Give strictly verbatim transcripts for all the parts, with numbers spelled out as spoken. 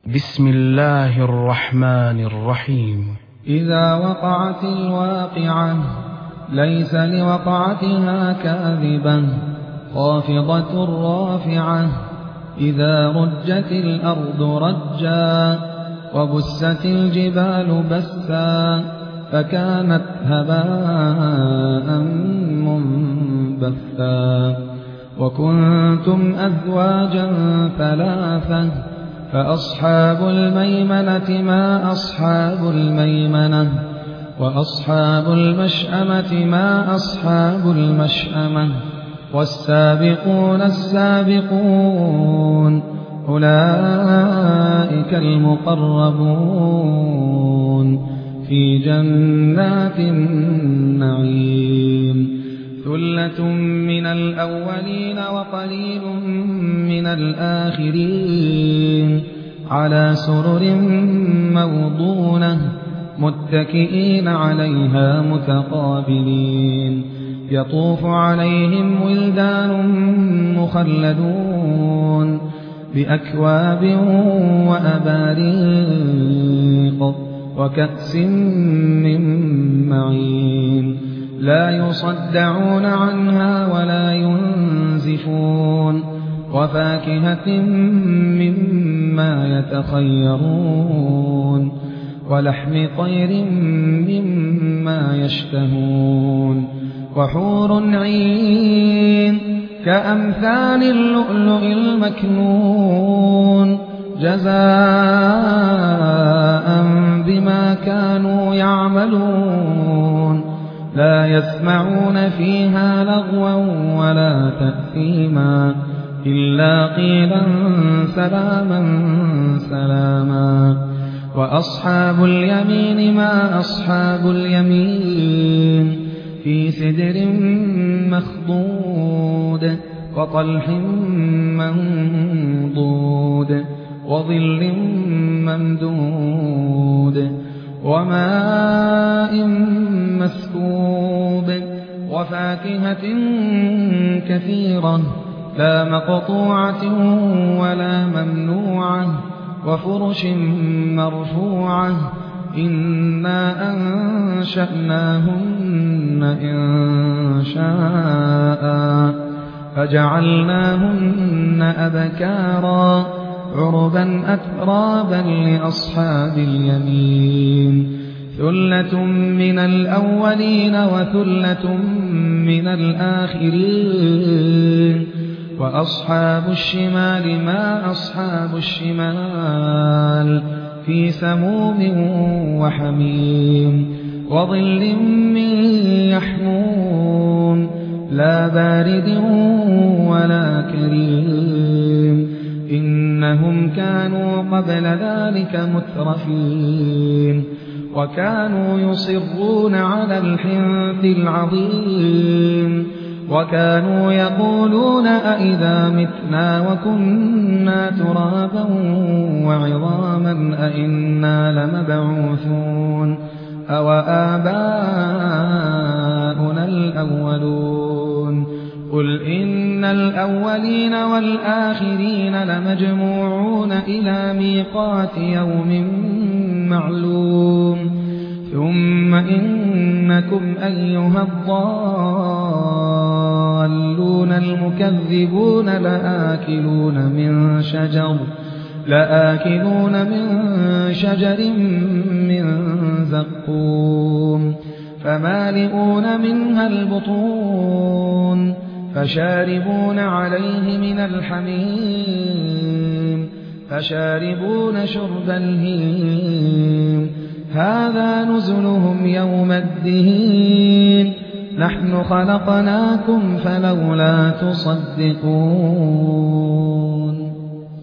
بسم الله الرحمن الرحيم. إذا وقعت الواقعة ليس لوقعتها كاذبة خافضة رافعة إذا رجت الأرض رجا وبست الجبال بسا فكانت هباء منبثا وكنتم أزواجا ثلاثة فأصحاب الميمنة ما أصحاب الميمنة وأصحاب المشأمة ما أصحاب المشأمة والسابقون السابقون أولئك المقربون في جنات النعيم ثلة من الأولين وقليل من الآخرين على سرر موضونة متكئين عليها متقابلين يطوف عليهم ولدان مخلدون بأكواب وأباريق وكأس من معين لا يصدعون عنها ولا ينزفون وفاكهة مما يتخيرون ولحم طير مما يشتهون وحور عين كأمثال اللؤلؤ المكنون جزاء بما كانوا يعملون لا يسمعون فيها لغوا ولا تأثيما إلا قيلا سلاما سلاما وأصحاب اليمين ما أصحاب اليمين في سدر مخضود وطلح منضود وظل ممدود وماء مسكوب وفاكهة كثيرة لا مقطوعة ولا ممنوعة وفرش مرفوعة إنا أنشأناهن إن شاء فجعلناهن أبكارا عربا أترابا لأصحاب اليمين ثلة من الأولين وثلة من الآخرين وأصحاب الشمال ما أصحاب الشمال في سموم وحميم وظل من يحموم لا بارد ولا كريم إنهم كانوا قبل ذلك مترفين وكانوا يصرون على الحنث العظيم وكانوا يقولون أئذا متنا وكنا ترابا وعظاما أئنا لمبعوثون أو آباؤنا الأولون قل إن الأولين والآخرين لمجموعون إلى ميقات يوم معلوم ثم إنكم أيها الضالون المكذبون لآكلون من شجر لآكلون من شجر من زقوم فمالئون منها البطون فشاربون عليه من الحميم فشاربون شرب الهيم هذا نزلهم يوم الدين نحن خلقناكم فلولا تصدقون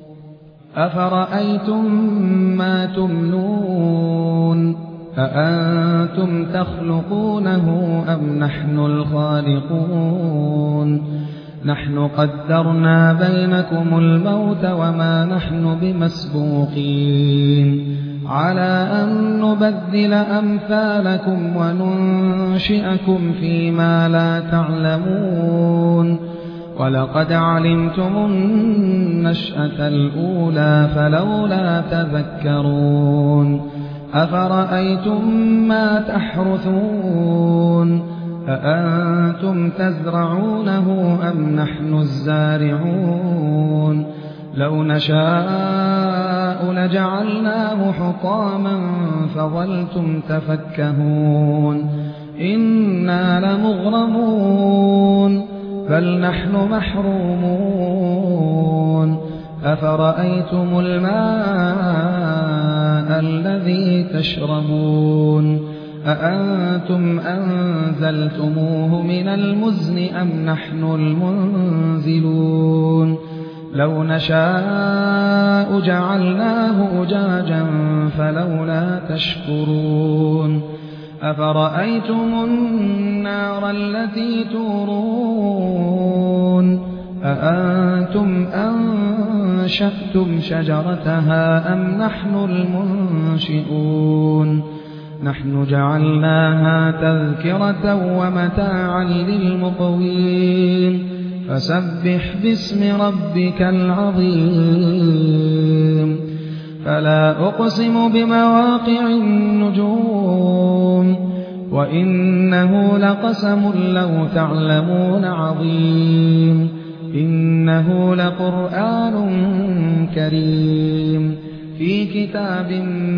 أفرأيتم ما تمنون أأنتم تخلقونه أم نحن الخالقون نحن قدرنا بينكم الموت وما نحن بمسبوقين على أن نبدل أمثالكم وننشئكم فيما لا تعلمون ولقد علمتم النشأة الأولى فلولا تذكرون أفرأيتم ما تحرثون أأنتم تزرعونه أم نحن الزارعون لو نشاء لجعلناه حطاما فظلتم تفكهون إنا لمغرمون بل نحن محرومون أفرأيتم الماء الذي تشربون أأنتم أنزلتموه من المزن أم نحن المنزلون لو نشاء جعلناه أجاجا فلولا تشكرون أفرأيتم النار التي تورون أأنتم أنشأتم شجرتها أم نحن المنشئون نحن جعلناها تذكرة ومتاعا للمقوين فسبح باسم ربك العظيم فلا أقسم بمواقع النجوم وإنه لقسم لو تعلمون عظيم إنه لقرآن كريم في كتاب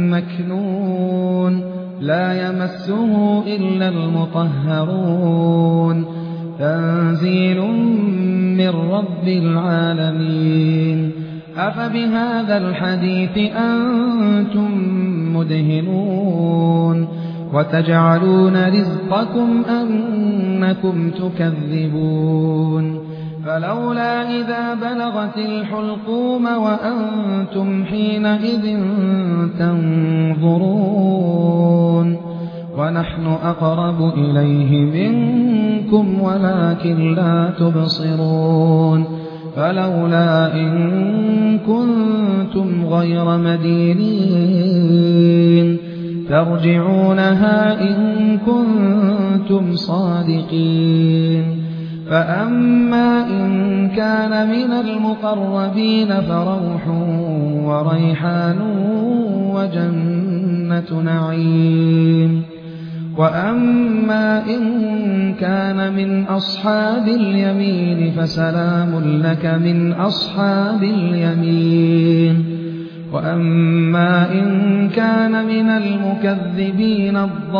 مكنون لا يمسه إلا المطهرون تنزيل من رب العالمين أفبهذا الحديث أنتم مدهنون وتجعلون رزقكم أنكم تكذبون فلولا إذا بلغت الحلقوم وأنتم حينئذ تنظرون ونحن أقرب إليه منكم ولكن لا تبصرون فلولا إن كنتم غير مدينين ترجعونها إن كنتم صادقين فأما إن كان من المقربين فروح وريحان وجنة نعيم وأما إن كان من أصحاب اليمين فسلام لك من أصحاب اليمين وأما إن كان من المكذبين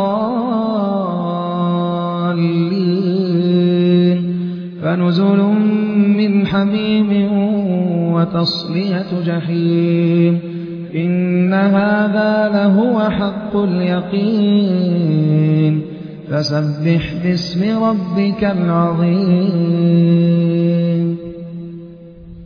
الضالين فنزل من حميم وتصلية جحيم إن هذا لهو حق اليقين فسبح باسم ربك العظيم